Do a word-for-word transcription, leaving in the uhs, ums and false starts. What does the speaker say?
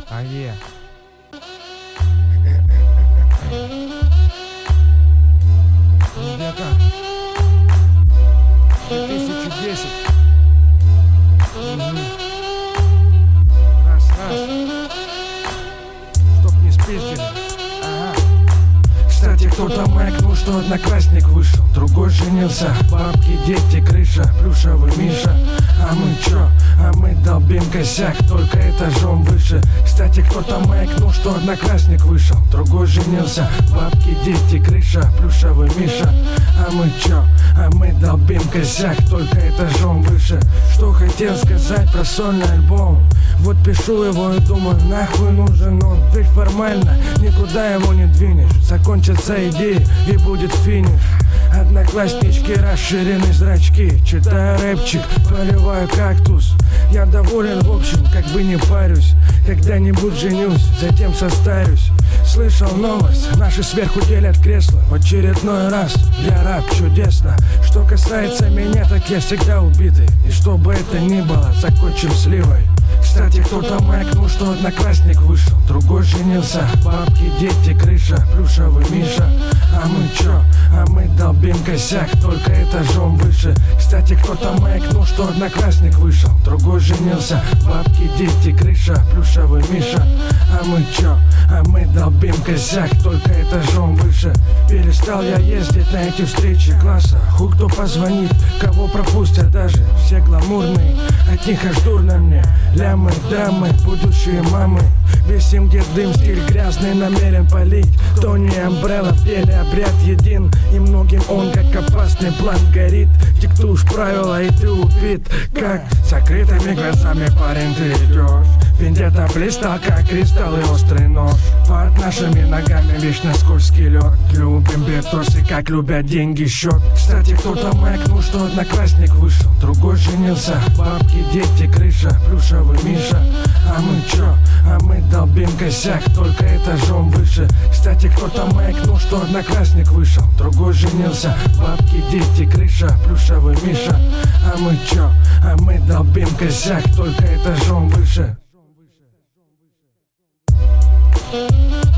А е. Где-то две тысячи десять. Угу. Раз, раз. Чтоб не спиздили. Ага. Кстати, кто-то маякнул, что одноклассник вышел, другой женился. Бабки, дети, крыша, плюшевый Миша. А мы чё? А мы долбим косяк, только этажом выше. Кстати, кто-то маякнул, что одноклассник вышел, другой женился. Бабки, дети, крыша, плюшевый Миша. А мы чё? А мы долбим косяк, только этажом выше. Что хотел сказать про сольный альбом? Вот пишу его и думаю, нахуй нужен он. Ведь формально никуда его не двинешь. Закончатся идеи и будет финиш. Однокласснички, расширены зрачки. Читаю рэпчик, поливаю кактус. Я доволен в общем, как бы не парюсь. Когда-нибудь женюсь, затем состарюсь. Слышал новость, наши сверху делят кресла. В очередной раз я рад, чудесно. Что касается меня, так я всегда убитый. И что бы это ни было, закончим сливой. Кстати, кто-то маякнул, что одноклассник вышел, другой женился. Бабки, дети, крыша, плюшевый Миша. А мы чё? А мы долбим косяк, только этажом выше. Кстати, кто-то маякнул, что одноклассник вышел, другой женился. Бабки, дети, крыша, плюшевый Миша. А мы чё? А мы долбим косяк, только этажом выше. Перестал я ездить на эти встречи класса. Хуй кто позвонит, кого пропустят даже. Все гламурные, от них аж дурно мне. Лямы, дамы, будущие мамы. Весим, где дым, стиль грязный намерен полить. Тони Амбрелла в деле обряд един. И многим он как опасный план горит. Диктуешь правила и ты убит. Как с закрытыми глазами, парень, ты идешь. Вендетта блистал, как кристалл и острый нож. Под нашими ногами вечно скользкий лед. Любим битосы, как любят деньги счет. Кстати, кто-то маякнул, что одноклассник вышел, другой женился. Бабки, дети, крыша, плюшевый Миша. А мы чё? А мы долбим косяк, только этажом выше. Кстати, кто-то маякнул, что одноклассник вышел, другой женился. Бабки, дети, крыша, плюшевый Миша. А мы чё? А мы долбим косяк, только этажом выше. Thank you.